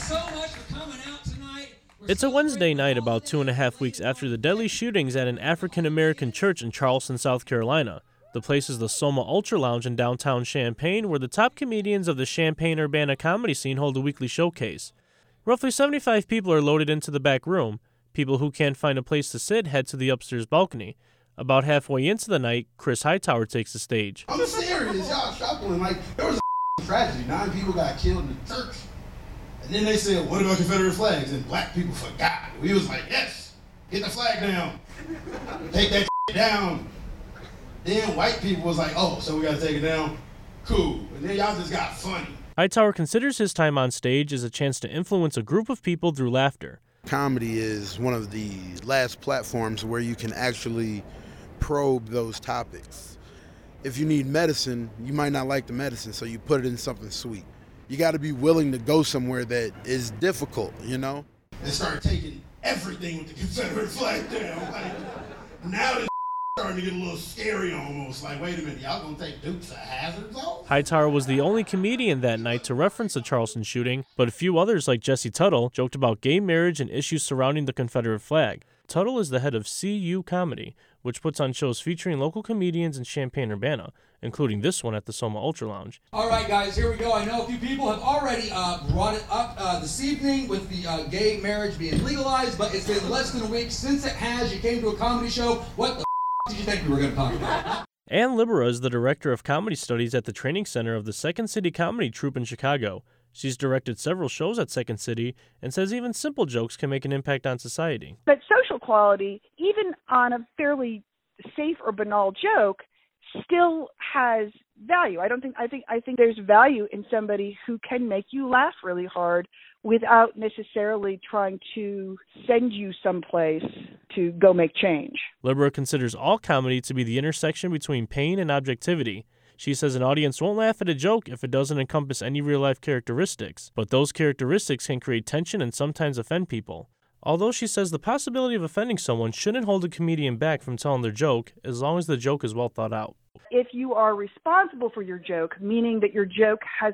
so much for coming out tonight. It's a Wednesday night about 2.5 weeks after the deadly shootings at an African-American church in Charleston, South Carolina. The place is the Soma Ultra Lounge in downtown Champaign, where the top comedians of the Champaign-Urbana comedy scene hold a weekly showcase. Roughly 75 people are loaded into the back room. People who can't find a place to sit head to the upstairs balcony. About halfway into the night, Chris Hightower takes the stage. I'm serious, y'all shuffling. Like, there was a tragedy. 9 people got killed in the church. And then they said, what about Confederate flags? And black people forgot. We was like, yes, get the flag down. Take that down. Then white people was like, oh, so we got to take it down? Cool. And then y'all just got funny. Hightower considers his time on stage as a chance to influence a group of people through laughter. Comedy is one of the last platforms where you can actually probe those topics. If you need medicine, you might not like the medicine, so you put it in something sweet. You got to be willing to go somewhere that is difficult, you know? They started taking everything with the Confederate flag down. Like, now this starting to get a little scary almost. Like, wait a minute, y'all gonna take Dukes of Hazzards off? Hightower was the only comedian that night to reference the Charleston shooting, but a few others like Jesse Tuttle joked about gay marriage and issues surrounding the Confederate flag. Tuttle is the head of CU Comedy, which puts on shows featuring local comedians in Champaign-Urbana, including this one at the Soma Ultra Lounge. All right, guys, here we go. I know a few people have already brought it up this evening with the gay marriage being legalized, but it's been less than a week since it has. You came to a comedy show. What the did you think we were going to talk about? Ann Libera is the director of comedy studies at the training center of the Second City Comedy Troupe in Chicago. She's directed several shows at Second City and says even simple jokes can make an impact on society. But social quality, even on a fairly safe or banal joke, still has value. I think there's value in somebody who can make you laugh really hard without necessarily trying to send you someplace to go make change. Libera considers all comedy to be the intersection between pain and objectivity. She says an audience won't laugh at a joke if it doesn't encompass any real-life characteristics, but those characteristics can create tension and sometimes offend people. Although she says the possibility of offending someone shouldn't hold a comedian back from telling their joke, as long as the joke is well thought out. If you are responsible for your joke, meaning that your joke has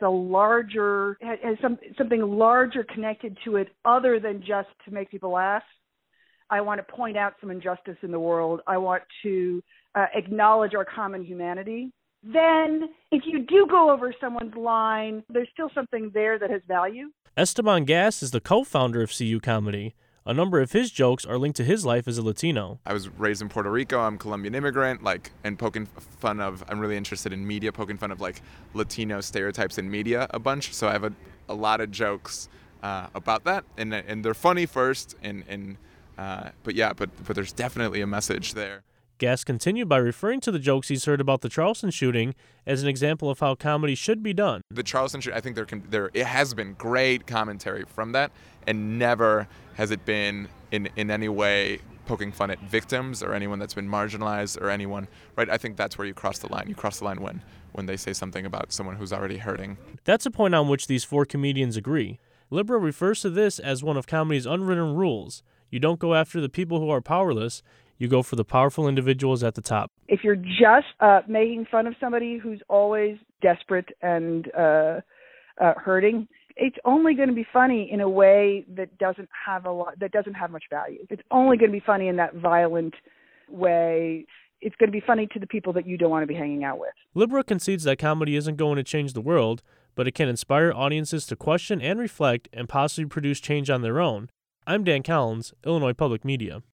something larger connected to it other than just to make people laugh, I want to point out some injustice in the world, I want to acknowledge our common humanity, then if you do go over someone's line, there's still something there that has value. Esteban Gass is the co-founder of CU Comedy. A number of his jokes are linked to his life as a Latino. I was raised in Puerto Rico. I'm a Colombian immigrant, and I'm really interested in media, poking fun of Latino stereotypes in media a bunch. So I have a lot of jokes about that, and they're funny first, but there's definitely a message there. Gass continued by referring to the jokes he's heard about the Charleston shooting as an example of how comedy should be done. The Charleston shooting, I think it has been great commentary from that, and never has it been in any way poking fun at victims or anyone that's been marginalized or anyone, right? I think that's where you cross the line. You cross the line when they say something about someone who's already hurting. That's a point on which these four comedians agree. Libera refers to this as one of comedy's unwritten rules. You don't go after the people who are powerless. You go for the powerful individuals at the top. If you're just making fun of somebody who's always desperate and hurting, it's only going to be funny in a way that doesn't have much value. It's only going to be funny in that violent way. It's going to be funny to the people that you don't want to be hanging out with. Libera concedes that comedy isn't going to change the world, but it can inspire audiences to question and reflect and possibly produce change on their own. I'm Dan Collins, Illinois Public Media.